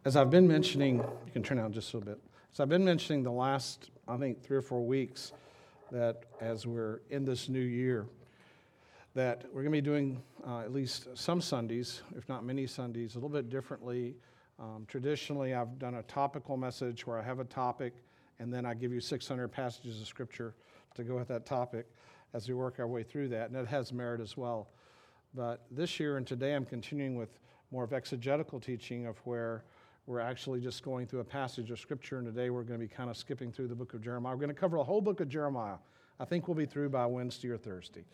As I've been mentioning, you can turn down just a little bit. As I've been mentioning the last, I think, 3 or 4 weeks, that as we're in this new year, that we're going to be doing at least some Sundays, if not many Sundays, a little bit differently. Traditionally, I've done a topical message where I have a topic, and then I give you 600 passages of Scripture to go with that topic as we work our way through that, and it has merit as well. But this year and today, I'm continuing with more of exegetical teaching of where we're actually just going through a passage of Scripture, and today we're going to be kind of skipping through the book of Jeremiah. We're going to cover the whole book of Jeremiah. I think we'll be through by Wednesday or Thursday.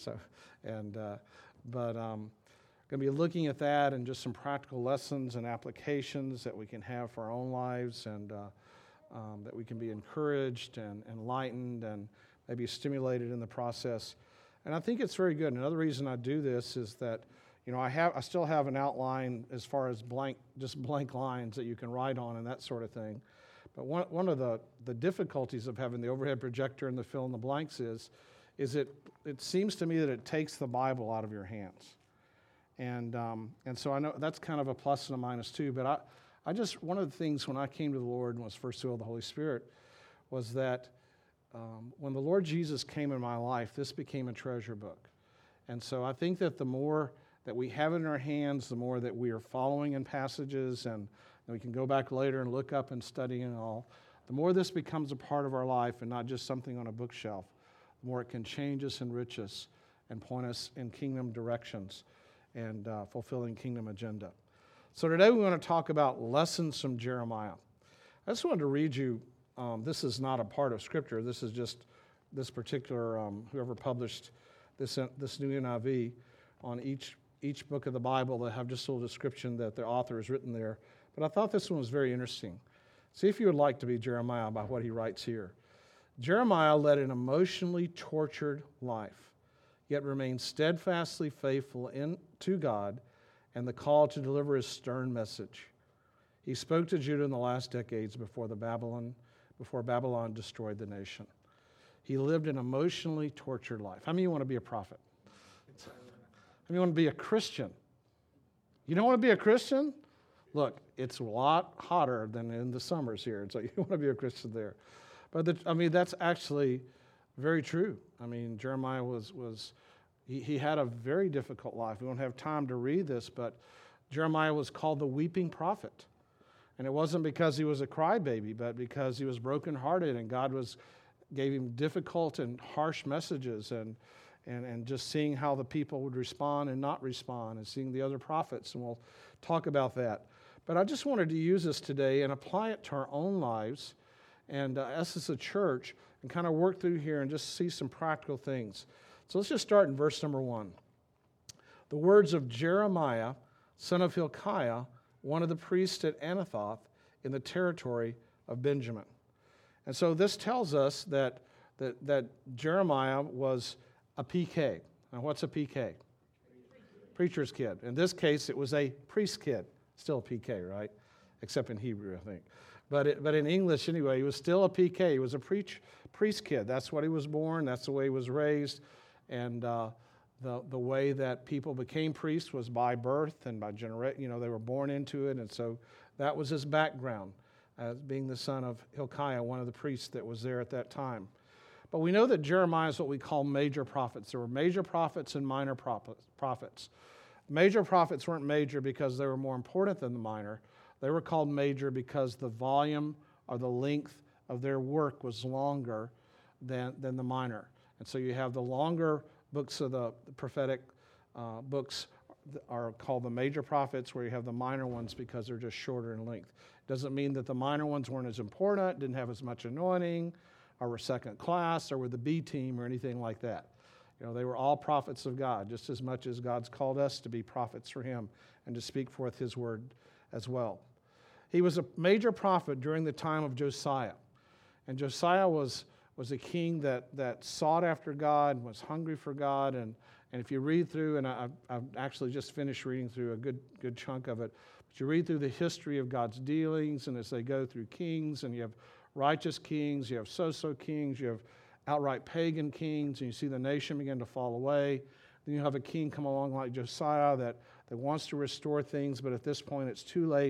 But going to be looking at that and just some practical lessons and applications that we can have for our own lives, and that we can be encouraged and enlightened and maybe stimulated in the process. And I think it's very good. Another reason I do this is that I still have an outline as far as blank lines that you can write on and that sort of thing. But one of the difficulties of having the overhead projector and the fill in the blanks is it seems to me that it takes the Bible out of your hands. And so I know that's kind of a plus and a minus too. But I just, one of the things when I came to the Lord and was first filled with the Holy Spirit was that when the Lord Jesus came in my life, this became a treasure book. And so I think that the more that we have it in our hands, the more that we are following in passages, and we can go back later and look up and study and all, the more this becomes a part of our life and not just something on a bookshelf, the more it can change us, enrich us, and point us in kingdom directions and fulfilling kingdom agenda. So today we want to talk about lessons from Jeremiah. I just wanted to read you, this is not a part of Scripture, this is just this particular, whoever published this new NIV on each book of the Bible that have just a little description that the author has written there. But I thought this one was very interesting. See if you would like to be Jeremiah by what he writes here. Jeremiah led an emotionally tortured life, yet remained steadfastly faithful to God and the call to deliver his stern message. He spoke to Judah in the last decades before Babylon destroyed the nation. He lived an emotionally tortured life. How many of you want to be a prophet? How many want to be a Christian? You don't want to be a Christian? Look, it's a lot hotter than in the summers here, so you want to be a Christian there. But that's actually very true. Jeremiah he had a very difficult life. We won't have time to read this, but Jeremiah was called the weeping prophet. And it wasn't because he was a crybaby, but because he was brokenhearted, and God gave him difficult and harsh messages, and just seeing how the people would respond and not respond, and seeing the other prophets, and we'll talk about that. But I just wanted to use this today and apply it to our own lives, and us as a church, and kind of work through here and just see some practical things. So let's just start in verse number 1. The words of Jeremiah, son of Hilkiah, one of the priests at Anathoth in the territory of Benjamin. And so this tells us that Jeremiah was a PK. Now, what's a PK? Preacher's kid. In this case, it was a priest kid. Still a PK, right? Except in Hebrew, I think. But in English, anyway, he was still a PK. He was a priest kid. That's what he was born. That's the way he was raised. And the way that people became priests was by birth and by generation. They were born into it. And so that was his background, as being the son of Hilkiah, one of the priests that was there at that time. But we know that Jeremiah is what we call major prophets. There were major prophets and minor prophets. Major prophets weren't major because they were more important than the minor. They were called major because the volume or the length of their work was longer than the minor. And so you have the longer books of the prophetic books are called the major prophets, where you have the minor ones because they're just shorter in length. Doesn't mean that the minor ones weren't as important, didn't have as much anointing, or were second class, or were the B team, or anything like that. They were all prophets of God, just as much as God's called us to be prophets for him and to speak forth his word as well. He was a major prophet during the time of Josiah. And Josiah was a king that sought after God, was hungry for God. And if you read through, and I've actually just finished reading through a good chunk of it, but you read through the history of God's dealings, and as they go through kings, and you have righteous kings, you have so-so kings, you have outright pagan kings, and you see the nation begin to fall away. Then you have a king come along like Josiah that wants to restore things, but at this point it's too late,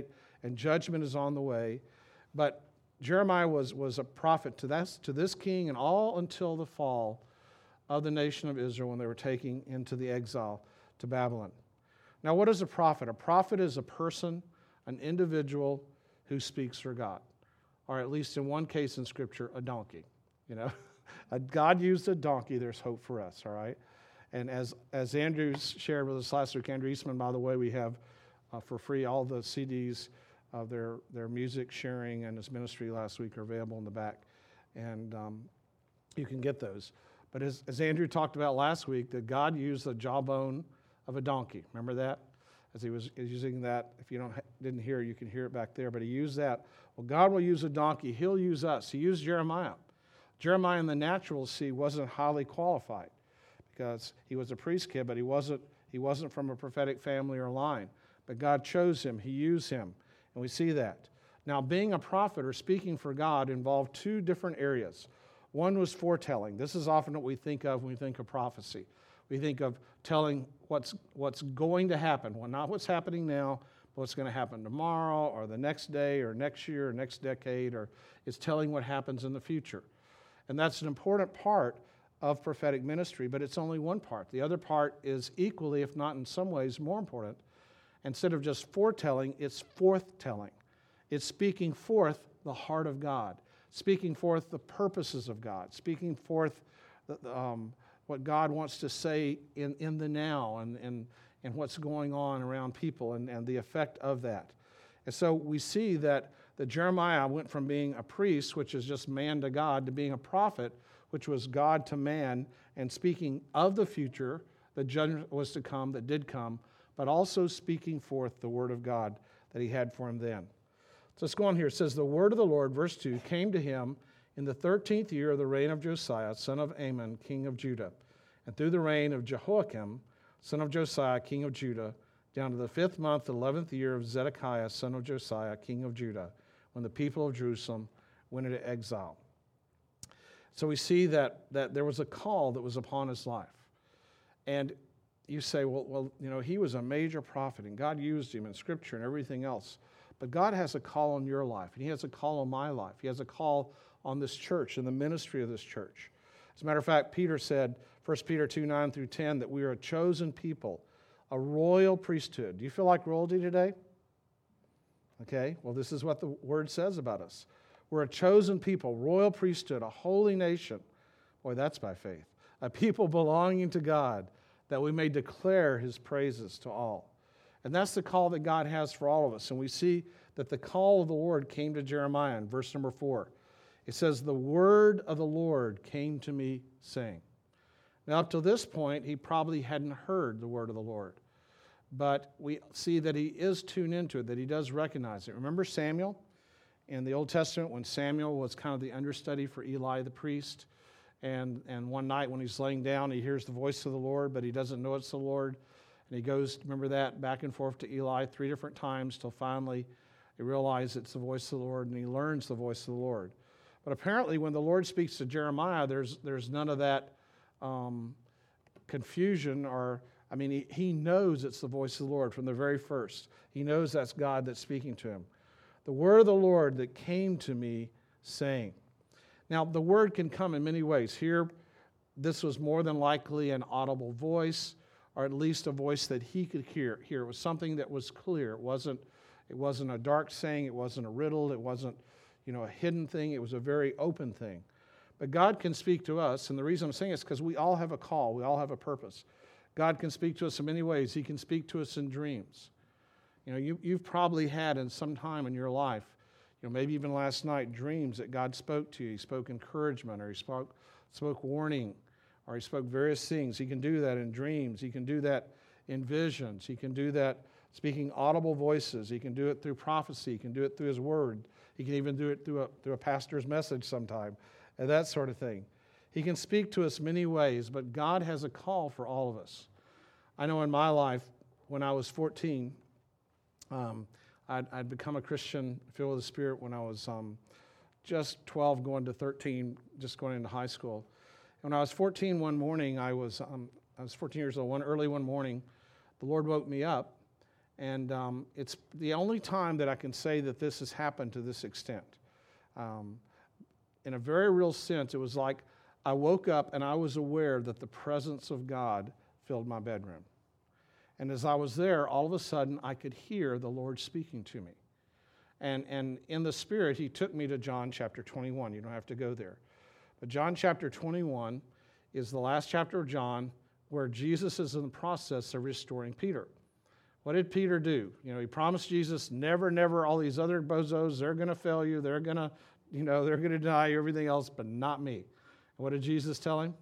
and judgment is on the way. But Jeremiah was a prophet to this king and all until the fall of the nation of Israel when they were taken into the exile to Babylon. Now, what is a prophet? A prophet is a person, an individual who speaks for God, or at least in one case in Scripture, a donkey. You know, God used a donkey. There's hope for us. All right, and as Andrew shared with us last week, Andrew Eastman, by the way, we have for free all the CDs of their music sharing and his ministry last week are available in the back, and you can get those. But as Andrew talked about last week, that God used the jawbone of a donkey. Remember that? As he was using that, if you didn't hear, you can hear it back there. But he used that. Well, God will use a donkey. He'll use us. He used Jeremiah. Jeremiah in the natural wasn't highly qualified because he was a priest kid, but he wasn't from a prophetic family or line. But God chose him. He used him. And we see that. Now, being a prophet or speaking for God involved two different areas. One was foretelling. This is often what we think of when we think of prophecy. We think of telling what's going to happen. Well, not what's happening now, but what's going to happen tomorrow or the next day or next year or next decade, or it's telling what happens in the future. And that's an important part of prophetic ministry, but it's only one part. The other part is equally, if not in some ways, more important. Instead of just foretelling, it's forthtelling. It's speaking forth the heart of God, speaking forth the purposes of God, speaking forth what God wants to say in the now and what's going on around people and the effect of that. And so we see that Jeremiah went from being a priest, which is just man to God, to being a prophet, which was God to man, and speaking of the future, the judgment was to come, that did come, but also speaking forth the word of God that he had for him then. So let's go on here. It says, the word of the Lord, verse 2, came to him in the 13th year of the reign of Josiah, son of Amon, king of Judah, and through the reign of Jehoiakim, son of Josiah, king of Judah, down to the 5th month, 11th year of Zedekiah, son of Josiah, king of Judah, when the people of Jerusalem went into exile. So we see that there was a call that was upon his life. And you say, well, you know, he was a major prophet, and God used him in Scripture and everything else. But God has a call on your life, and he has a call on my life. He has a call on this church and the ministry of this church. As a matter of fact, Peter said, 1 Peter 2, 9 through 10, that we are a chosen people, a royal priesthood. Do you feel like royalty today? Okay, well, this is what the word says about us. We're a chosen people, royal priesthood, a holy nation. Boy, that's by faith. A people belonging to God, that we may declare his praises to all. And that's the call that God has for all of us. And we see that the call of the Lord came to Jeremiah in verse number 4. It says, the word of the Lord came to me, saying. Now, up to this point, he probably hadn't heard the word of the Lord. But we see that he is tuned into it, that he does recognize it. Remember Samuel in the Old Testament when Samuel was kind of the understudy for Eli the priest? And one night when he's laying down, he hears the voice of the Lord, but he doesn't know it's the Lord. And he goes, remember that, back and forth to Eli 3 different times till finally he realizes it's the voice of the Lord, and he learns the voice of the Lord. But apparently when the Lord speaks to Jeremiah, there's none of that confusion he knows it's the voice of the Lord from the very first. He knows that's God that's speaking to him. The word of the Lord that came to me, saying. Now, the word can come in many ways. Here, this was more than likely an audible voice, or at least a voice that he could hear. It was something that was clear. It wasn't a dark saying. It wasn't a riddle. It wasn't, a hidden thing. It was a very open thing. But God can speak to us, and the reason I'm saying is because we all have a call. We all have a purpose. God can speak to us in many ways. He can speak to us in dreams. You've probably had in some time in your life, maybe even last night, dreams that God spoke to you. He spoke encouragement, or he spoke warning, or he spoke various things. He can do that in dreams. He can do that in visions. He can do that speaking audible voices. He can do it through prophecy. He can do it through his word. He can even do it through a pastor's message sometime, and that sort of thing. He can speak to us many ways, but God has a call for all of us. I know in my life, when I was 14, I'd become a Christian, filled with the Spirit, when I was just 12, going to 13, just going into high school. And when I was 14 one morning, I was 14 years old. Early one morning, the Lord woke me up, And it's the only time that I can say that this has happened to this extent. In a very real sense, it was like I woke up and I was aware that the presence of God filled my bedroom. And as I was there, all of a sudden, I could hear the Lord speaking to me. And in the Spirit, he took me to John chapter 21. You don't have to go there. But John chapter 21 is the last chapter of John where Jesus is in the process of restoring Peter. What did Peter do? He promised Jesus, never, all these other bozos, they're going to fail you, they're going to deny you, everything else, but not me. And what did Jesus tell him?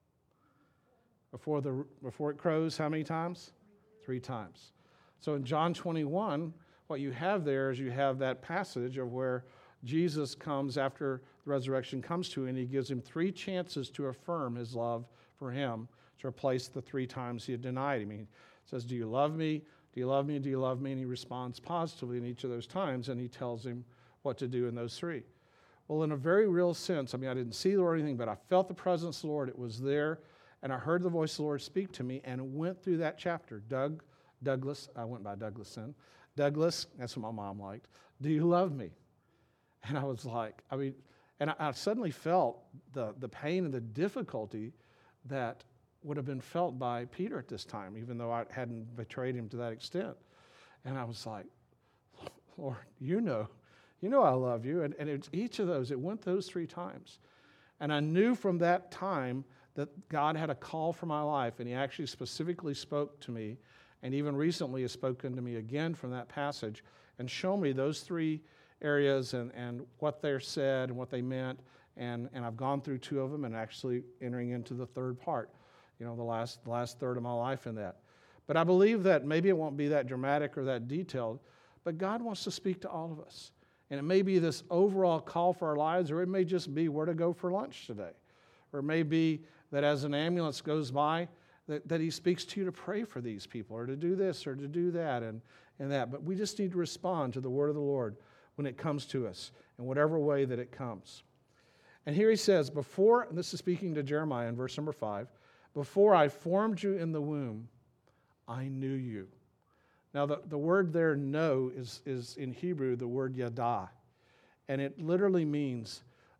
Before it crows, how many times? 3 times. So in John 21, what you have there is you have that passage of where Jesus comes after the resurrection comes to him, and he gives him 3 chances to affirm his love for him to replace the 3 times he had denied him. He says, do you love me? Do you love me? Do you love me? And he responds positively in each of those times, and he tells him what to do in those 3. Well, in a very real sense, I didn't see the Lord or anything, but I felt the presence of the Lord. It was there, and I heard the voice of the Lord speak to me, and went through that chapter. Douglas, I went by Douglas then. Douglas, that's what my mom liked. Do you love me? And I was like, and I suddenly felt the pain and the difficulty that would have been felt by Peter at this time, even though I hadn't betrayed him to that extent. And I was like, Lord, you know I love you. And it's each of those, it went those 3 times. And I knew from that time that God had a call for my life, and he actually specifically spoke to me, and even recently has spoken to me again from that passage, and shown me those 3 areas and what they're said and what they meant. And I've gone through 2 of them and actually entering into the 3rd part, the last third of my life in that. But I believe that maybe it won't be that dramatic or that detailed, but God wants to speak to all of us. And it may be this overall call for our lives, or it may just be where to go for lunch today. Or it may be that as an ambulance goes by, that he speaks to you to pray for these people, or to do this, or to do that, and that. But we just need to respond to the word of the Lord when it comes to us, in whatever way that it comes. And here he says, and this is speaking to Jeremiah in verse number 5, before I formed you in the womb, I knew you. Now, the word there, know, is in Hebrew the word yada. And it literally means,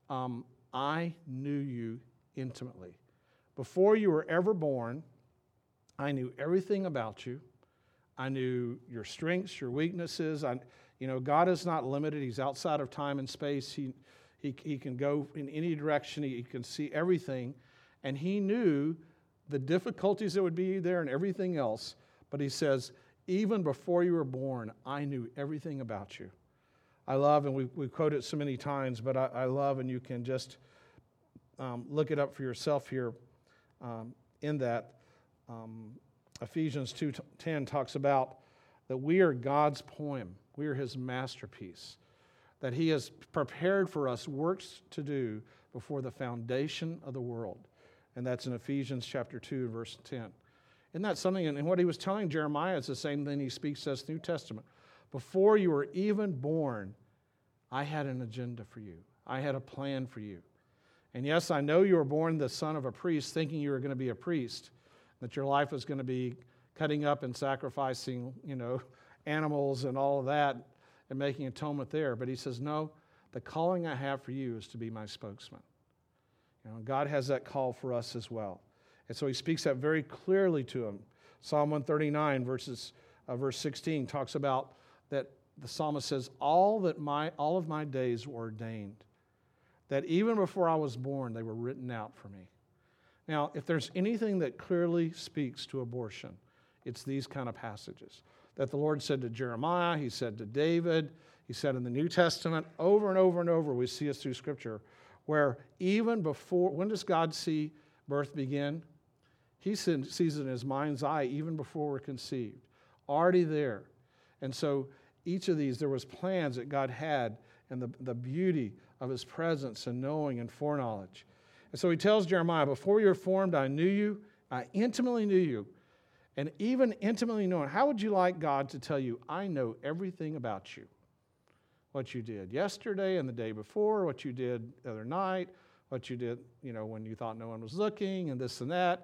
I knew you intimately. Before you were ever born, I knew everything about you. I knew your strengths, your weaknesses. God is not limited. He's outside of time and space. He can go in any direction. He can see everything. And he knew the difficulties that would be there and everything else. But he says, even before you were born, I knew everything about you. I love, and we quote it so many times, but I love, and you can just look it up for yourself here in that. Ephesians 2:10 talks about that we are God's poem. We are his masterpiece. That he has prepared for us works to do before the foundation of the world. And that's in Ephesians chapter 2, verse 10. Isn't that something? And what he was telling Jeremiah is the same thing he speaks to us New Testament. Before you were even born, I had an agenda for you. I had a plan for you. And yes, I know you were born the son of a priest, thinking you were going to be a priest, that your life was going to be cutting up and sacrificing, animals and all of that and making atonement there. But he says, no, the calling I have for you is to be my spokesman. God has that call for us as well. And so he speaks that very clearly to him. Psalm 139, verse 16, talks about that the psalmist says, all of my days were ordained, that even before I was born, they were written out for me. Now, if there's anything that clearly speaks to abortion, it's these kind of passages. That the Lord said to Jeremiah, he said to David, he said in the New Testament, over and over and over, we see this through Scripture, where even before, when does God see birth begin? He sees it in his mind's eye even before we're conceived, already there. And so each of these, there was plans that God had and the beauty of his presence and knowing and foreknowledge. And so he tells Jeremiah, before you were formed, I knew you, I intimately knew you. And even intimately knowing, how would you like God to tell you, I know everything about you? What you did yesterday and the day before, what you did the other night, what you did, when you thought no one was looking, and this and that.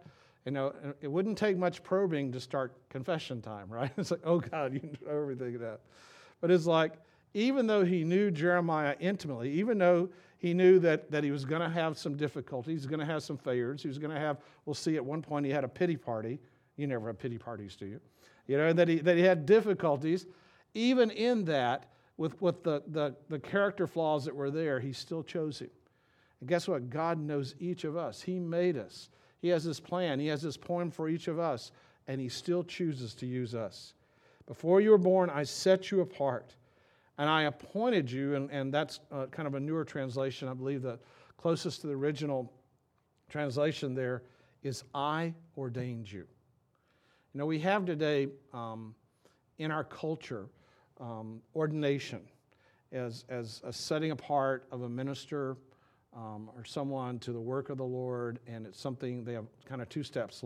It wouldn't take much probing to start confession time, right? It's like, oh God, you know everything that. But it's like, even though he knew Jeremiah intimately, even though he knew that he was going to have some difficulties, he's going to have some failures, he was going to have, we'll see at one point he had a pity party. You never have pity parties, do you? That he had difficulties. Even in that, with the character flaws that were there, he still chose him. And guess what? God knows each of us. He made us. He has his plan. He has his poem for each of us, and he still chooses to use us. Before you were born, I set you apart, and I appointed you, and that's kind of a newer translation. I believe the closest to the original translation there is I ordained you. We have today in our culture ordination as a setting apart of a minister or someone to the work of the Lord, and it's something, they have kind of two steps,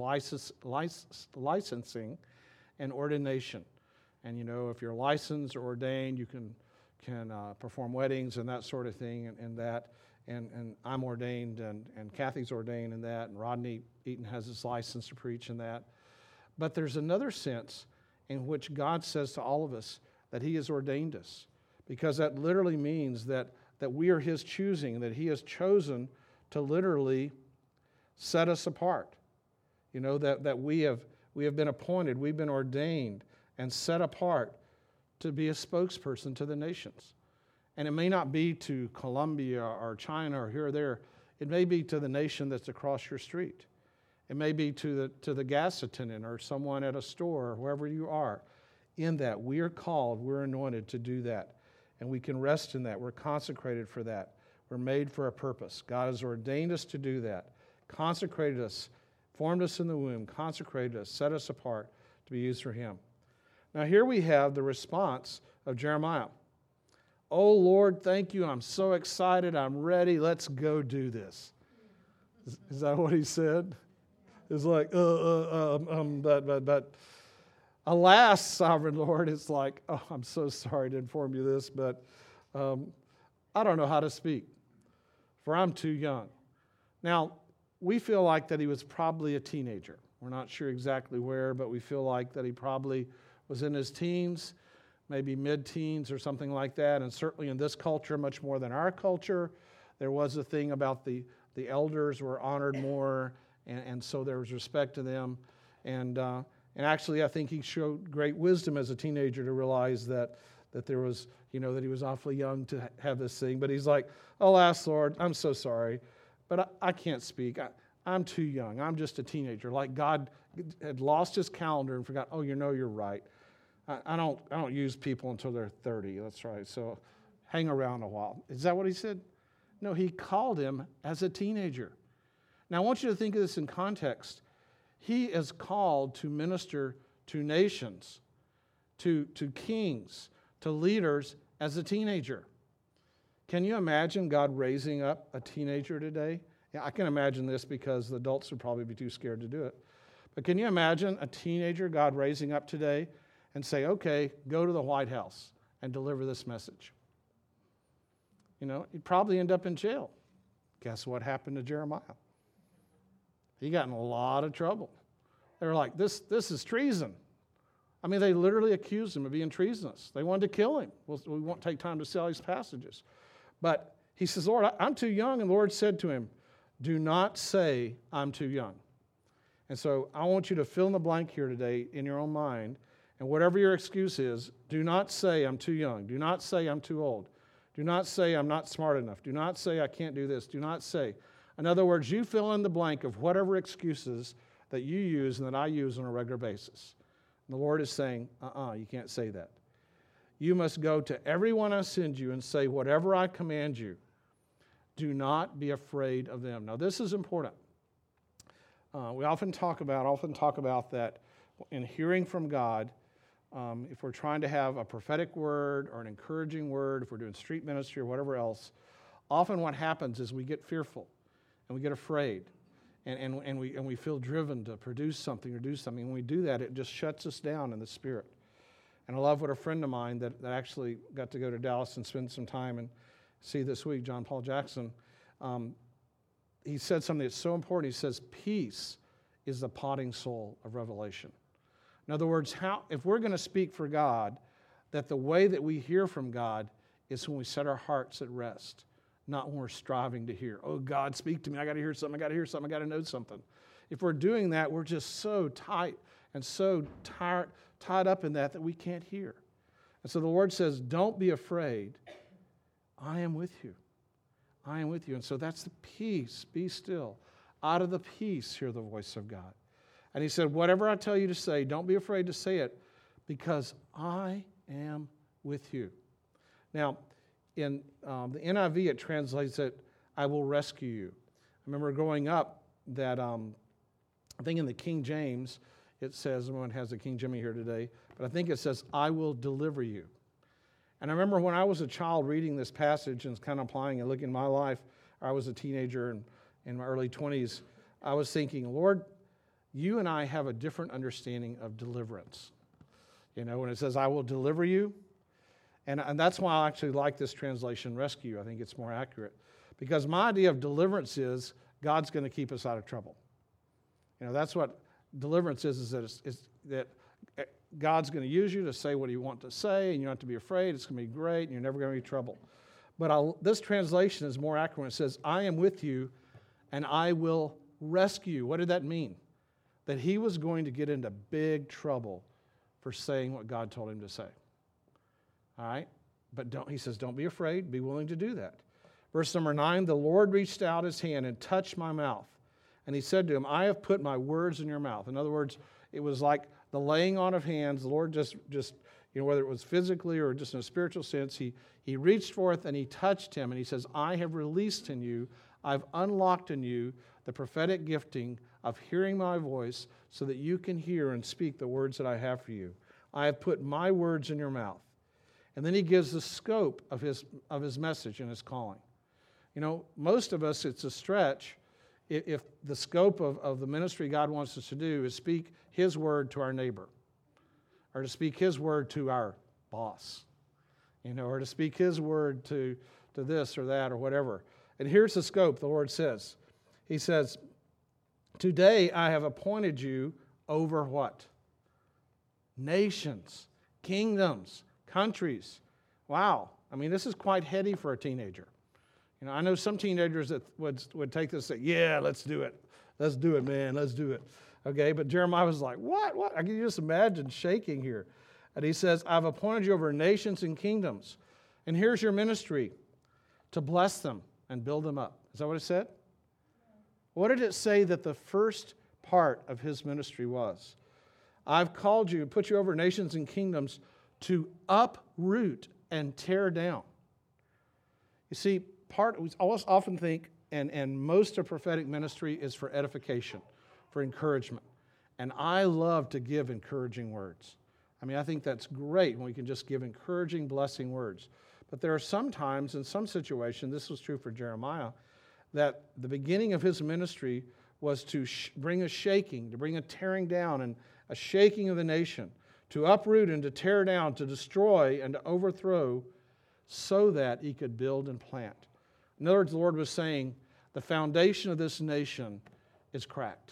licensing and ordination. And if you're licensed or ordained, you can perform weddings and that sort of thing, and I'm ordained, and Kathy's ordained in that, and Rodney Eaton has his license to preach in that. But there's another sense in which God says to all of us that he has ordained us, because that literally means that we are his choosing, that he has chosen to literally set us apart. That we have been appointed, we've been ordained and set apart to be a spokesperson to the nations. And it may not be to Colombia or China or here or there. It may be to the nation that's across your street. It may be to the gas attendant or someone at a store or wherever you are. In that, we are called, we're anointed to do that. And we can rest in that. We're consecrated for that. We're made for a purpose. God has ordained us to do that, consecrated us, formed us in the womb, consecrated us, set us apart to be used for him. Now here we have the response of Jeremiah. Oh Lord, thank you. I'm so excited. I'm ready. Let's go do this. Is that what he said? It's like, but alas, sovereign Lord, it's like, oh, I'm so sorry to inform you this, but I don't know how to speak, for I'm too young. Now, we feel like that he was probably a teenager. We're not sure exactly where, but we feel like that he probably was in his teens, maybe mid-teens or something like that, and certainly in this culture, much more than our culture, there was a thing about the elders were honored more, and so there was respect to them. And actually, I think he showed great wisdom as a teenager to realize that there was, that he was awfully young to have this thing. But he's like, alas, Lord, I'm so sorry, but I can't speak. I'm too young. I'm just a teenager. Like God had lost his calendar and forgot, oh, you're right. I don't use people until they're 30. That's right. So hang around a while. Is that what he said? No, he called him as a teenager. Now, I want you to think of this in context. He is called to minister to nations, to kings, to leaders as a teenager. Can you imagine God raising up a teenager today? Yeah, I can imagine this because the adults would probably be too scared to do it. But can you imagine a teenager God raising up today and say, okay, go to the White House and deliver this message? He'd probably end up in jail. Guess what happened to Jeremiah? He got in a lot of trouble. They were like, this is treason. I mean, they literally accused him of being treasonous. They wanted to kill him. Well, we won't take time to see all these passages. But he says, Lord, I'm too young. And the Lord said to him, do not say I'm too young. And so I want you to fill in the blank here today in your own mind. And whatever your excuse is, do not say I'm too young. Do not say I'm too old. Do not say I'm not smart enough. Do not say I can't do this. Do not say. In other words, you fill in the blank of whatever excuses that you use and that I use on a regular basis. And the Lord is saying, you can't say that. You must go to everyone I send you and say, whatever I command you, do not be afraid of them. Now, this is important. We often talk about that in hearing from God. If we're trying to have a prophetic word or an encouraging word, if we're doing street ministry or whatever else, often what happens is we get fearful and we get afraid and we feel driven to produce something or do something. When we do that, it just shuts us down in the spirit. And I love what a friend of mine that actually got to go to Dallas and spend some time and see this week, John Paul Jackson, he said something that's so important. He says, peace is the potting soil of revelation. In other words, if we're going to speak for God, that the way that we hear from God is when we set our hearts at rest, not when we're striving to hear. Oh, God, speak to me. I got to hear something. I got to hear something. I got to know something. If we're doing that, we're just so tight and so tied up in that we can't hear. And so the Lord says, don't be afraid. I am with you. I am with you. And so that's the peace. Be still. Out of the peace, hear the voice of God. And he said, whatever I tell you to say, don't be afraid to say it, because I am with you. Now, in the NIV, it translates it, I will rescue you. I remember growing up that, I think in the King James, it says, everyone has the King Jimmy here today, but I think it says, I will deliver you. And I remember when I was a child reading this passage and kind of applying and looking at my life, I was a teenager and in my early 20s, I was thinking, Lord, you and I have a different understanding of deliverance. You know, when it says, I will deliver you, and that's why I actually like this translation, rescue. I think it's more accurate. Because my idea of deliverance is God's going to keep us out of trouble. You know, that's what deliverance is that God's going to use you to say what you want to say, and you don't have to be afraid. It's going to be great, and you're never going to be in trouble. But this translation is more accurate. It says, I am with you, and I will rescue you. What did that mean? That he was going to get into big trouble for saying what God told him to say. All right? But he says, don't be afraid. Be willing to do that. Verse number 9, the Lord reached out his hand and touched my mouth. And he said to him, I have put my words in your mouth. In other words, it was like the laying on of hands. The Lord just you know, whether it was physically or just in a spiritual sense, he reached forth and he touched him. And he says, I have released in you, I've unlocked in you the prophetic gifting of hearing my voice so that you can hear and speak the words that I have for you. I have put my words in your mouth. And then he gives the scope of his message and his calling. You know, most of us, it's a stretch if the scope of the ministry God wants us to do is speak his word to our neighbor, or to speak his word to our boss, you know, or to speak his word to this or that or whatever. And here's the scope, the Lord says. He says, today I have appointed you over what? Nations, kingdoms, countries. Wow. I mean, this is quite heady for a teenager. You know, I know some teenagers that would take this and say, yeah, let's do it. Let's do it, man. Let's do it. Okay, but Jeremiah was like, what? I can just imagine shaking here. And he says, I've appointed you over nations and kingdoms. And here's your ministry, to bless them and build them up. Is that what it said? What did it say that the first part of his ministry was? I've called you, put you over nations and kingdoms to uproot and tear down. You see, we often think, and most of prophetic ministry is for edification, for encouragement. And I love to give encouraging words. I mean, I think that's great when we can just give encouraging, blessing words. But there are some times, in some situations, this was true for Jeremiah, that the beginning of his ministry was to bring a shaking, to bring a tearing down and a shaking of the nation, to uproot and to tear down, to destroy and to overthrow, so that he could build and plant. In other words, the Lord was saying, the foundation of this nation is cracked.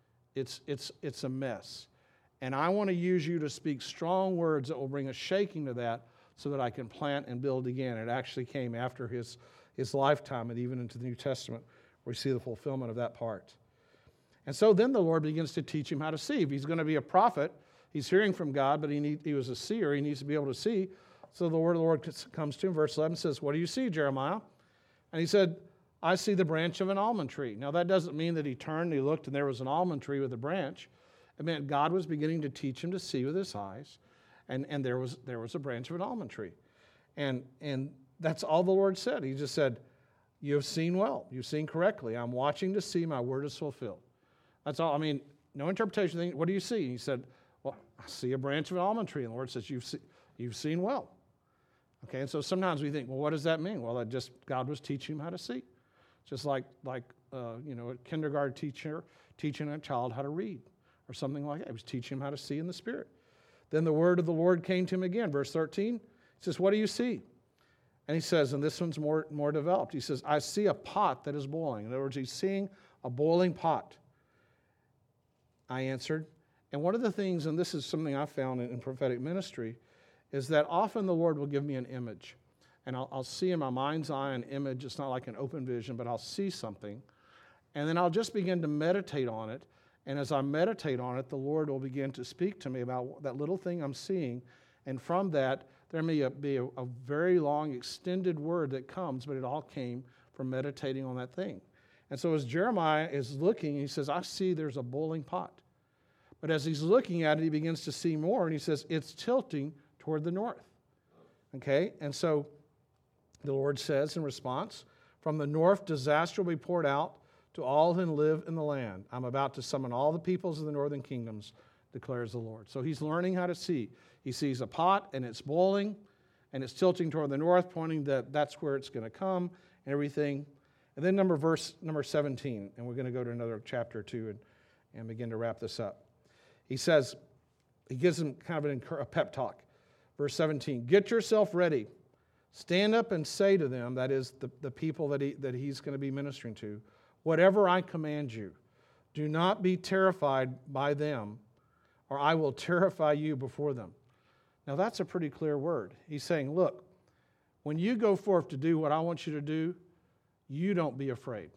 It's a mess. And I want to use you to speak strong words that will bring a shaking to that so that I can plant and build again. It actually came after his lifetime and even into the New Testament where we see the fulfillment of that part. And so then the Lord begins to teach him how to see. If he's going to be a prophet, he's hearing from God, but he was a seer. He needs to be able to see. So the word of the Lord comes to him. Verse 11 says, what do you see, Jeremiah? And he said, I see the branch of an almond tree. Now that doesn't mean that he turned and he looked and there was an almond tree with a branch. It meant God was beginning to teach him to see with his eyes. And there was a branch of an almond tree. And that's all the Lord said. He just said, you have seen well. You've seen correctly. I'm watching to see my word is fulfilled. That's all. I mean, no interpretation. What do you see? And he said, well, I see a branch of an almond tree. And the Lord says, you've seen well. Okay, and so sometimes we think, well, what does that mean? Well, God was teaching him how to see. Just like a kindergarten teacher teaching a child how to read or something like that. He was teaching him how to see in the Spirit. Then the word of the Lord came to him again. Verse 13, he says, what do you see? And he says, and this one's more developed. He says, I see a pot that is boiling. In other words, he's seeing a boiling pot. I answered. And one of the things, and this is something I found in prophetic ministry, is that often the Lord will give me an image. And I'll see in my mind's eye an image. It's not like an open vision, but I'll see something. And then I'll just begin to meditate on it. And as I meditate on it, the Lord will begin to speak to me about that little thing I'm seeing. And from that, there may be a very long, extended word that comes, but it all came from meditating on that thing. And so as Jeremiah is looking, he says, I see there's a boiling pot. But as he's looking at it, he begins to see more, and he says, it's tilting toward the north. Okay? And so the Lord says in response, from the north disaster will be poured out to all who live in the land. I'm about to summon all the peoples of the northern kingdoms, declares the Lord. So he's learning how to see. He sees a pot, and it's boiling, and it's tilting toward the north, pointing that that's where it's going to come and everything. And then verse number 17, and we're going to go to another chapter or two and begin to wrap this up. He says, he gives them kind of a pep talk. Verse 17, get yourself ready. Stand up and say to them, that is the people that he's going to be ministering to, whatever I command you, do not be terrified by them, or I will terrify you before them. Now that's a pretty clear word. He's saying, look, when you go forth to do what I want you to do, you don't be afraid.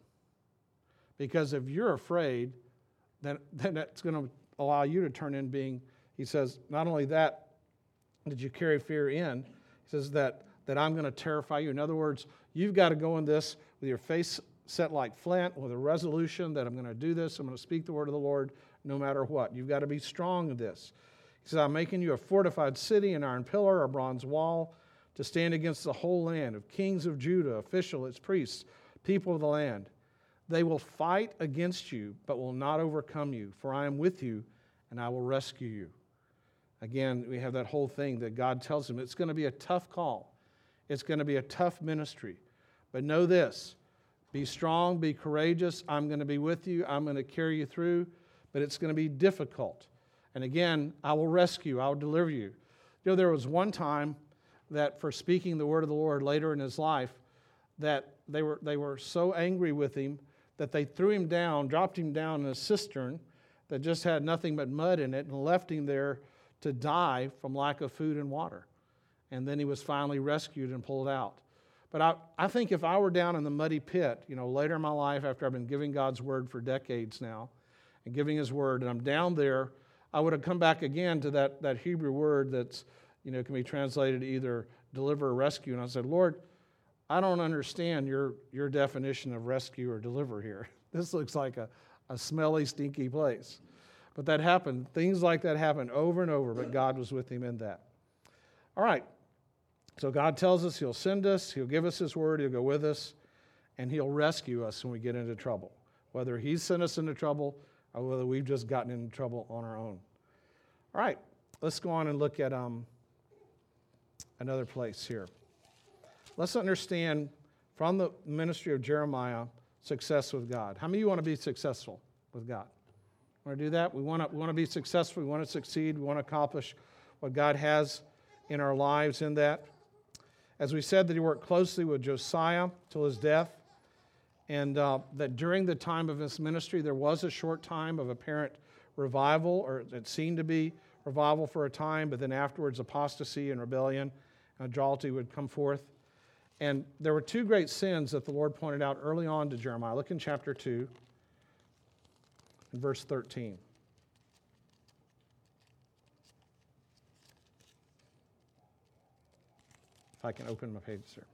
Because if you're afraid, then that's going to allow you to turn in being, he says, not only that, did you carry fear in, he says that I'm going to terrify you. In other words, you've got to go in this with your face set like flint, with a resolution that I'm going to do this, I'm going to speak the word of the Lord no matter what. You've got to be strong in this. He says, I'm making you a fortified city, an iron pillar, a bronze wall, to stand against the whole land of kings of Judah, officials, its priests, people of the land. They will fight against you, but will not overcome you, for I am with you, and I will rescue you. Again, we have that whole thing that God tells him. It's going to be a tough call. It's going to be a tough ministry. But know this, be strong, be courageous. I'm going to be with you. I'm going to carry you through, but it's going to be difficult. And again, I will rescue. I will deliver you. You know, there was one time that for speaking the word of the Lord later in his life, that they were so angry with him that they threw him down, dropped him down in a cistern that just had nothing but mud in it and left him there to die from lack of food and water. And then he was finally rescued and pulled out. But I think if I were down in the muddy pit, you know, later in my life after I've been giving God's word for decades now and giving his word, and I'm down there, I would have come back again to that Hebrew word that's, you know, can be translated either deliver or rescue. And I said, Lord, I don't understand your definition of rescue or deliver here. This looks like a smelly, stinky place. But that happened. Things like that happened over and over, but God was with him in that. All right. So God tells us he'll send us, he'll give us his word, he'll go with us, and he'll rescue us when we get into trouble. Whether he's sent us into trouble or whether we've just gotten into trouble on our own. All right. Let's go on and look at another place here. Let's understand from the ministry of Jeremiah, success with God. How many of you want to be successful with God? Want to do that? We want to be successful. We want to succeed. We want to accomplish what God has in our lives in that. As we said, that he worked closely with Josiah till his death, and that during the time of his ministry, there was a short time of apparent revival, or it seemed to be revival for a time, but then afterwards apostasy and rebellion and idolatry would come forth. And there were two great sins that the Lord pointed out early on to Jeremiah. Look in chapter 2, and verse 13. If I can open my page, sir.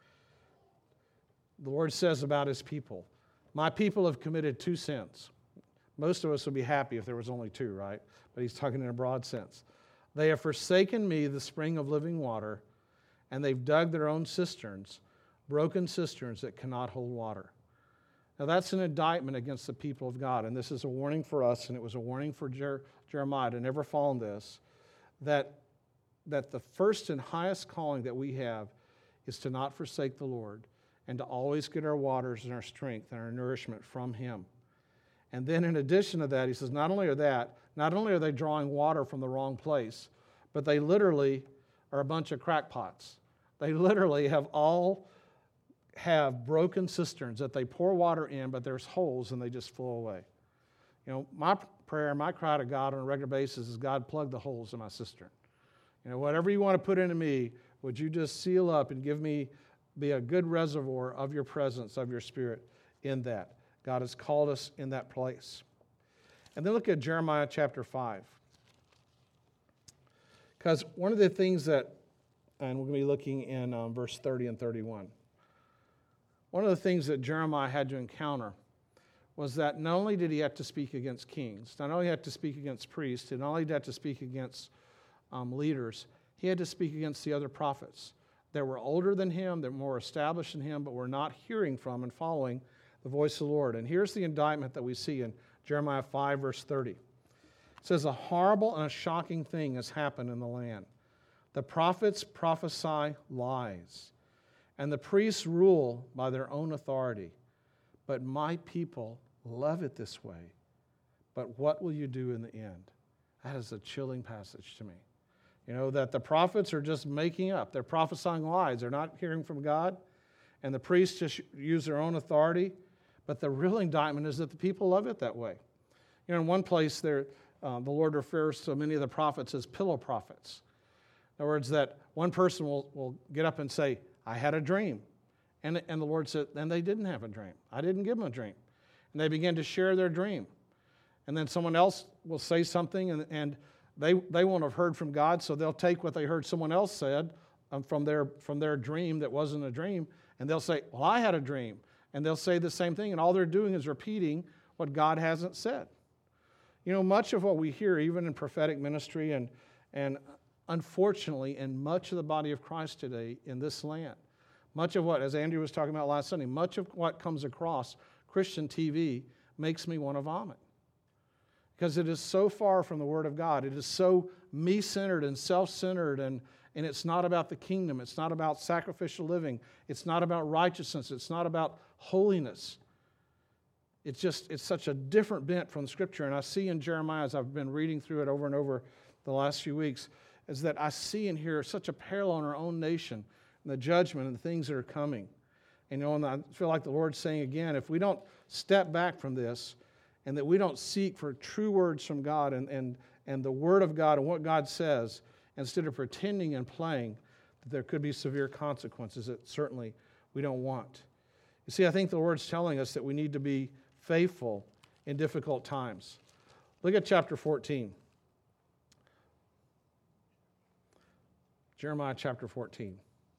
The Lord says about his people, my people have committed two sins. Most of us would be happy if there was only two, right? But he's talking in a broad sense. They have forsaken me, the spring of living water, and they've dug their own cisterns, broken cisterns that cannot hold water. Now that's an indictment against the people of God, and this is a warning for us, and it was a warning for Jeremiah to never fall in this, that the first and highest calling that we have is to not forsake the Lord and to always get our waters and our strength and our nourishment from him. And then in addition to that, he says, not only are they drawing water from the wrong place, but they literally are a bunch of crackpots. They literally have broken cisterns that they pour water in, but there's holes and they just flow away. My prayer, my cry to God on a regular basis is, God, plug the holes in my cistern. Whatever you want to put into me, would you just seal up and be a good reservoir of your presence, of your Spirit in that. God has called us in that place. And then look at Jeremiah chapter 5. Because one of the things that, and we're going to be looking in verse 30 and 31. One of the things that Jeremiah had to encounter was that not only did he have to speak against kings, not only had to speak against priests, and not only did he have to speak against leaders, he had to speak against the other prophets that were older than him, that were more established than him, but were not hearing from and following the voice of the Lord. And here's the indictment that we see in Jeremiah 5, verse 30. It says, a horrible and a shocking thing has happened in the land. The prophets prophesy lies, and the priests rule by their own authority. But my people love it this way. But what will you do in the end? That is a chilling passage to me. That the prophets are just making up. They're prophesying lies. They're not hearing from God. And the priests just use their own authority. But the real indictment is that the people love it that way. In one place there, the Lord refers to many of the prophets as pillow prophets. In other words, that one person will get up and say, I had a dream. And the Lord said, and they didn't have a dream. I didn't give them a dream. And they begin to share their dream. And then someone else will say something, and they won't have heard from God, so they'll take what they heard someone else said from their dream that wasn't a dream, and they'll say, well, I had a dream. And they'll say the same thing, and all they're doing is repeating what God hasn't said. Much of what we hear, even in prophetic ministry, and unfortunately in much of the body of Christ today in this land, much of what, as Andrew was talking about last Sunday, much of what comes across Christian TV makes me want to vomit. Because it is so far from the Word of God. It is so me-centered and self-centered, and it's not about the kingdom. It's not about sacrificial living. It's not about righteousness. It's not about holiness. It's such a different bent from Scripture. And I see in Jeremiah, as I've been reading through it over and over the last few weeks, is that I see and hear such a parallel in our own nation and the judgment and the things that are coming. And I feel like the Lord's saying again, if we don't step back from this, and that we don't seek for true words from God and the Word of God and what God says, instead of pretending and playing, that there could be severe consequences that certainly we don't want. You see, I think the Lord's telling us that we need to be faithful in difficult times. Look at chapter 14. Jeremiah chapter 14.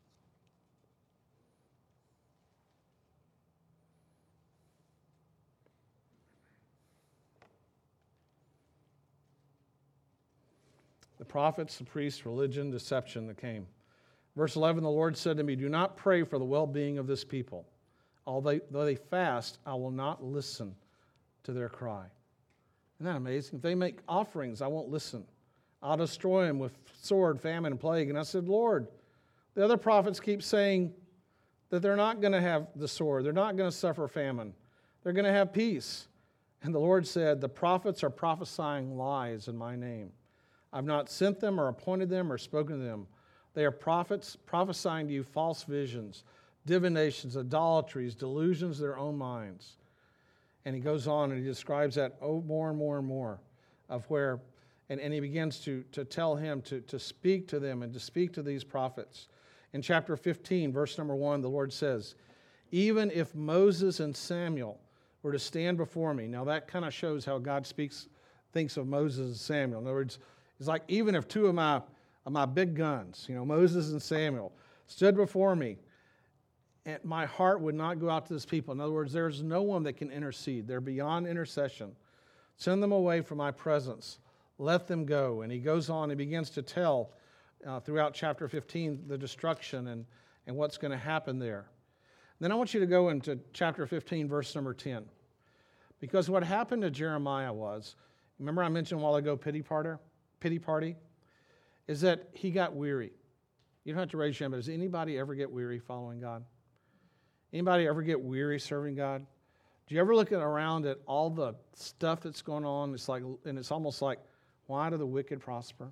The prophets, the priests, religion, deception that came. Verse 11, the Lord said to me, do not pray for the well-being of this people. Although they fast, I will not listen to their cry. Isn't that amazing? If they make offerings, I won't listen. I'll destroy them with sword, famine, and plague. And I said, Lord, the other prophets keep saying that they're not going to have the sword. They're not going to suffer famine. They're going to have peace. And the Lord said, the prophets are prophesying lies in my name. I've not sent them or appointed them or spoken to them. They are prophets prophesying to you false visions, divinations, idolatries, delusions of their own minds. And he goes on and he describes that more and more and more of where, and he begins to tell him to speak to them and to speak to these prophets. In chapter 15, verse number 1, the Lord says, even if Moses and Samuel were to stand before me. Now that kind of shows how God thinks of Moses and Samuel. In other words, it's like even if two of my big guns, Moses and Samuel, stood before me, and my heart would not go out to this people. In other words, there's no one that can intercede. They're beyond intercession. Send them away from my presence. Let them go. And he goes on, he begins to tell throughout chapter 15 the destruction and what's going to happen there. Then I want you to go into chapter 15, verse number 10. Because what happened to Jeremiah was, remember I mentioned a while ago pity party, is that he got weary. You don't have to raise your hand, but does anybody ever get weary following God? Anybody ever get weary serving God? Do you ever look around at all the stuff that's going on? It's almost like, why do the wicked prosper?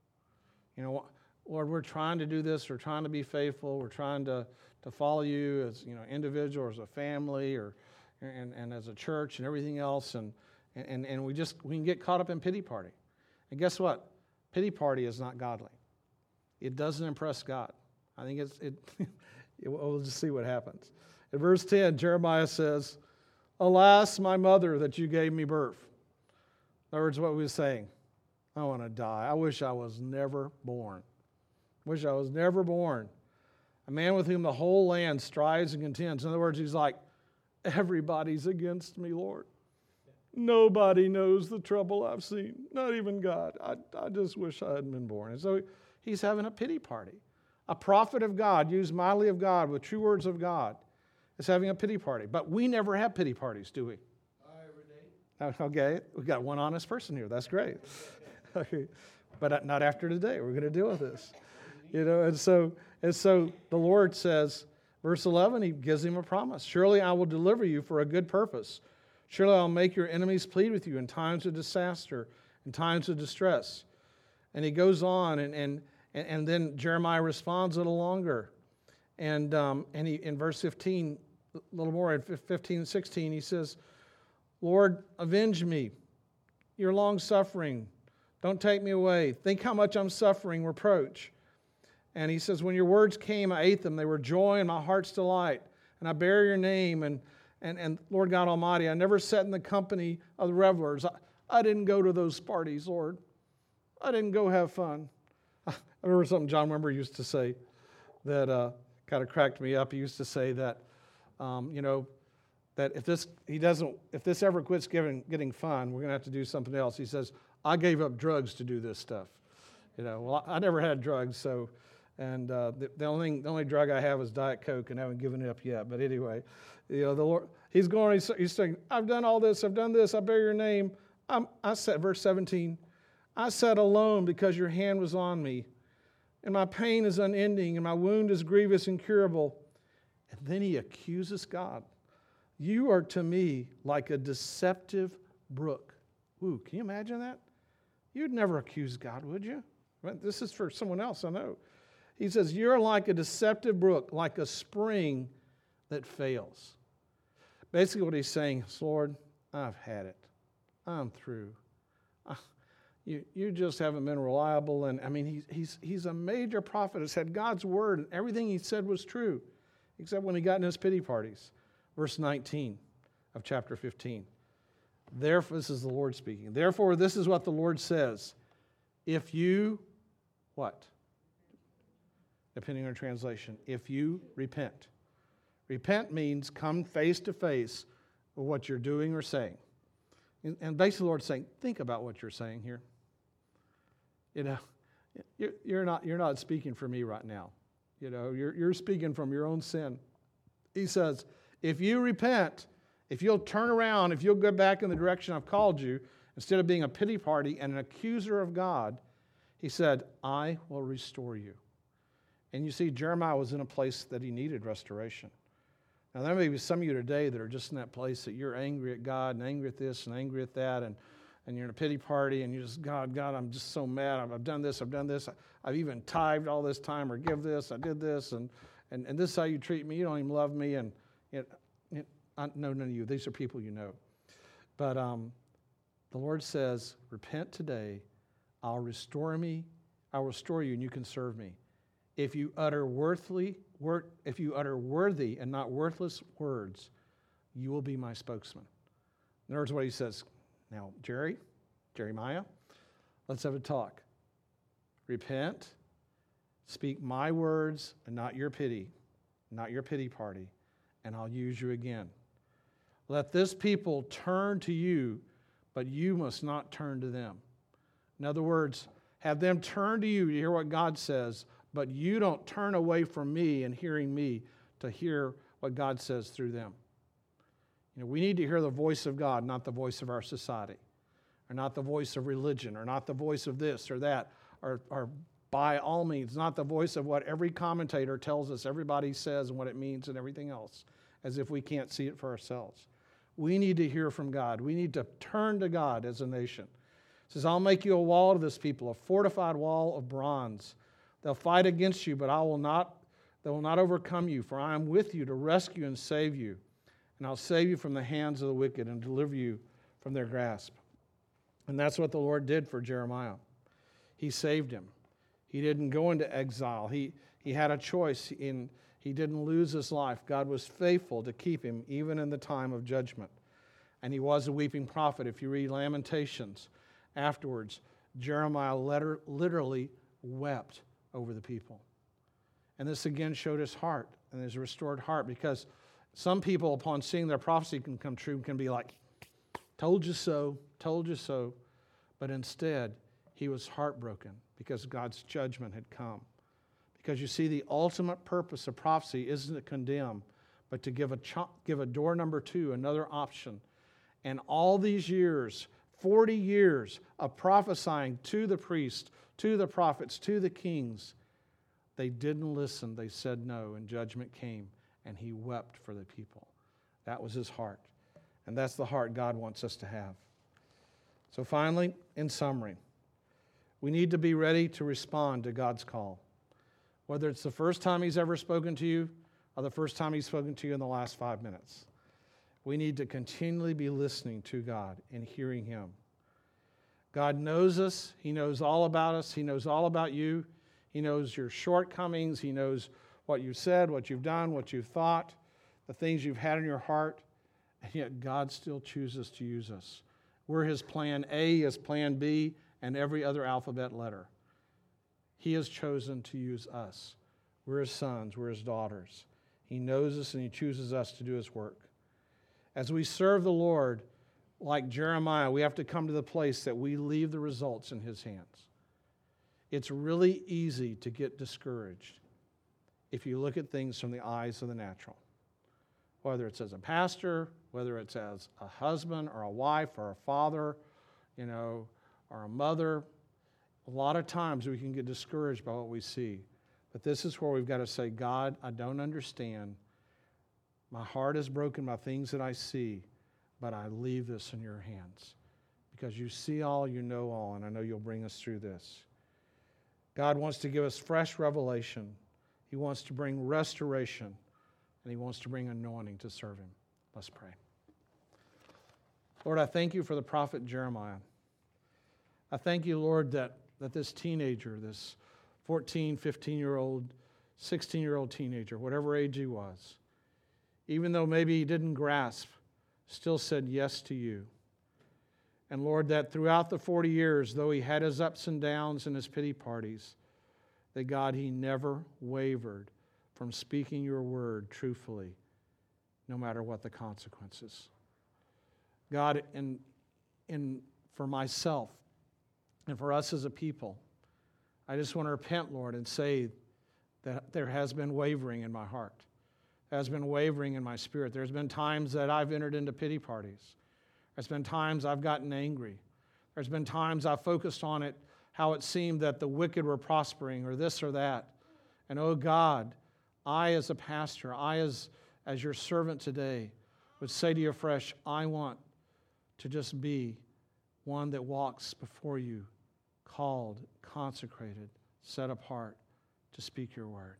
Lord, we're trying to do this. We're trying to be faithful. We're trying to follow you as individual, or as a family, and as a church, and everything else. And And we can get caught up in pity party. And guess what? Pity party is not godly. It doesn't impress God. I think we'll just see what happens. In verse 10, Jeremiah says, "Alas, my mother, that you gave me birth." In other words, what we were saying, I want to die. I wish I was never born. Wish I was never born. A man with whom the whole land strives and contends. In other words, he's like, everybody's against me, Lord. Nobody knows the trouble I've seen, not even God. I just wish I hadn't been born. And so he's having a pity party. A prophet of God, used mightily of God with true words of God, is having a pity party. But we never have pity parties, do we? Every day. Okay, we've got one honest person here. That's great. Okay. But not after today. We're going to deal with this. And so the Lord says, verse 11, he gives him a promise. "Surely I will deliver you for a good purpose. Surely I'll make your enemies plead with you in times of disaster, in times of distress." And he goes on, and then Jeremiah responds a little longer. And he, in verse 15, a little more, in 15 and 16, he says, "Lord, avenge me. You're long-suffering. Don't take me away. Think how much I'm suffering reproach." And he says, "When your words came, I ate them. They were joy and my heart's delight. And I bear your name. And Lord God Almighty, I never sat in the company of the revelers. I didn't go to those parties, Lord. I didn't go have fun." I remember something John Wimber used to say that kind of cracked me up. He used to say that, that if this ever quits getting fun, we're going to have to do something else. He says, "I gave up drugs to do this stuff." Well, I never had drugs, so, and the only drug I have is Diet Coke, and I haven't given it up yet. But anyway, the Lord, he's saying, "I've done all this, I've done this, I bear your name." I said, verse 17, "I sat alone because your hand was on me, and my pain is unending, and my wound is grievous and incurable." And then he accuses God. "You are to me like a deceptive brook." Ooh, can you imagine that? You'd never accuse God, would you? This is for someone else, I know. He says, "You're like a deceptive brook, like a spring that fails." Basically what he's saying is, "Lord, I've had it. I'm through. You just haven't been reliable." And I mean, he's a major prophet. Has had God's word, and everything he said was true, except when he got in his pity parties. Verse 19 of chapter 15. Therefore, this is the Lord speaking. "Therefore, this is what the Lord says. If you," what? Depending on translation. "If you repent." Repent means come face to face with what you're doing or saying. And basically the Lord's saying, think about what you're saying here. You're not speaking for me right now. You're speaking from your own sin. He says, if you repent, if you'll turn around, if you'll go back in the direction I've called you, instead of being a pity party and an accuser of God, he said, I will restore you. And you see, Jeremiah was in a place that he needed restoration. Now, there may be some of you today that are just in that place that you're angry at God and angry at this and angry at that, and you're in a pity party, and you're just, God, I'm just so mad. I've done this. I've even tithed all this time, or give this, I did this, and this is how you treat me. You don't even love me. And no, none of you. These are people you know. But the Lord says, repent today. I'll restore you, and you can serve me. If you utter worthy and not worthless words, you will be my spokesman. In other words, what he says, now, Jeremiah, let's have a talk. Repent, speak my words and not your pity party, and I'll use you again. Let this people turn to you, but you must not turn to them. In other words, have them turn to you to hear what God says, but you don't turn away from me and hearing me to hear what God says through them. We need to hear the voice of God, not the voice of our society, or not the voice of religion, or not the voice of this or that, or by all means, not the voice of what every commentator tells us everybody says and what it means and everything else, as if we can't see it for ourselves. We need to hear from God. We need to turn to God as a nation. It says, I'll make you a wall to this people, a fortified wall of bronze. They'll fight against you, but they will not overcome you, for I am with you to rescue and save you. And I'll save you from the hands of the wicked and deliver you from their grasp. And that's what the Lord did for Jeremiah. He saved him. He didn't go into exile. He had a choice, and he didn't lose his life. God was faithful to keep him even in the time of judgment. And he was a weeping prophet. If you read Lamentations afterwards, Jeremiah literally wept over the people. And this again showed his heart and his restored heart, because some people, upon seeing their prophecy can come true, can be like, told you so, told you so. But instead, he was heartbroken because God's judgment had come. Because you see, the ultimate purpose of prophecy isn't to condemn, but to give a door number two, another option. And all these years, 40 years of prophesying to the priests, to the prophets, to the kings, they didn't listen. They said no, and judgment came, and he wept for the people. That was his heart. And that's the heart God wants us to have. So finally, in summary, we need to be ready to respond to God's call. Whether it's the first time he's ever spoken to you or the first time he's spoken to you in the last 5 minutes. We need to continually be listening to God and hearing him. God knows us. He knows all about us. He knows all about you. He knows your shortcomings. He knows what you've said, what you've done, what you've thought, the things you've had in your heart. And yet God still chooses to use us. We're his plan A, his plan B, and every other alphabet letter. He has chosen to use us. We're his sons. We're his daughters. He knows us and he chooses us to do his work. As we serve the Lord, like Jeremiah, we have to come to the place that we leave the results in his hands. It's really easy to get discouraged if you look at things from the eyes of the natural. Whether it's as a pastor, whether it's as a husband or a wife or a father, or a mother. A lot of times we can get discouraged by what we see. But this is where we've got to say, God, I don't understand. My heart is broken by things that I see, but I leave this in your hands. Because you see all, you know all, and I know you'll bring us through this. God wants to give us fresh revelation. He wants to bring restoration, and he wants to bring anointing to serve him. Let's pray. Lord, I thank you for the prophet Jeremiah. I thank you, Lord, that this teenager, this 14, 15-year-old, 16-year-old teenager, whatever age he was, even though maybe he didn't grasp, still said yes to you. And Lord, that throughout the 40 years, though he had his ups and downs and his pity parties, that God, he never wavered from speaking your word truthfully, no matter what the consequences. God, for myself and for us as a people, I just want to repent, Lord, and say that there has been wavering in my heart. There has been wavering in my spirit. There's been times that I've entered into pity parties. There's been times I've gotten angry. There's been times I've focused on it, how it seemed that the wicked were prospering or this or that. And oh God, I as a pastor, I as your servant today would say to you afresh, I want to just be one that walks before you, called, consecrated, set apart to speak your word.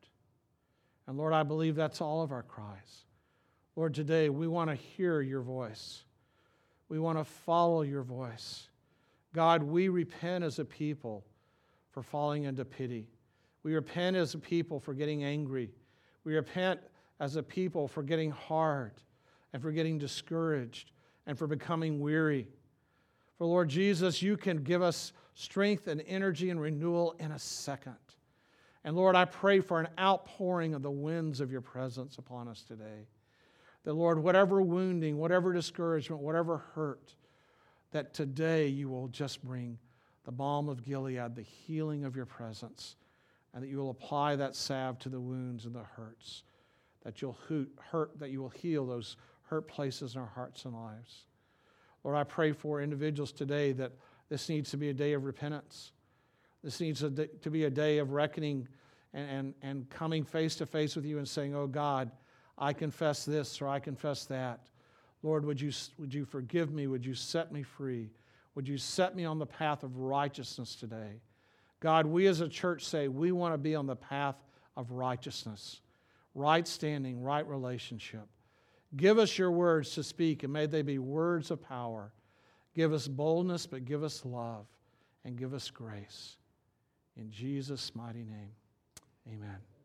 And Lord, I believe that's all of our cries. Lord, today we want to hear your voice. We want to follow your voice. God, we repent as a people for falling into pity. We repent as a people for getting angry. We repent as a people for getting hard and for getting discouraged and for becoming weary. For Lord Jesus, you can give us strength and energy and renewal in a second. And Lord, I pray for an outpouring of the winds of your presence upon us today. That Lord, whatever wounding, whatever discouragement, whatever hurt, that today you will just bring the balm of Gilead, the healing of your presence, and that you will apply that salve to the wounds and the hurts, that you will heal those hurt places in our hearts and lives. Lord, I pray for individuals today that this needs to be a day of repentance. This needs to be a day of reckoning and coming face to face with you and saying, oh God, I confess this or I confess that. Lord, would you forgive me? Would you set me free? Would you set me on the path of righteousness today? God, we as a church say we want to be on the path of righteousness, right standing, right relationship. Give us your words to speak, and may they be words of power. Give us boldness, but give us love and give us grace. In Jesus' mighty name, amen.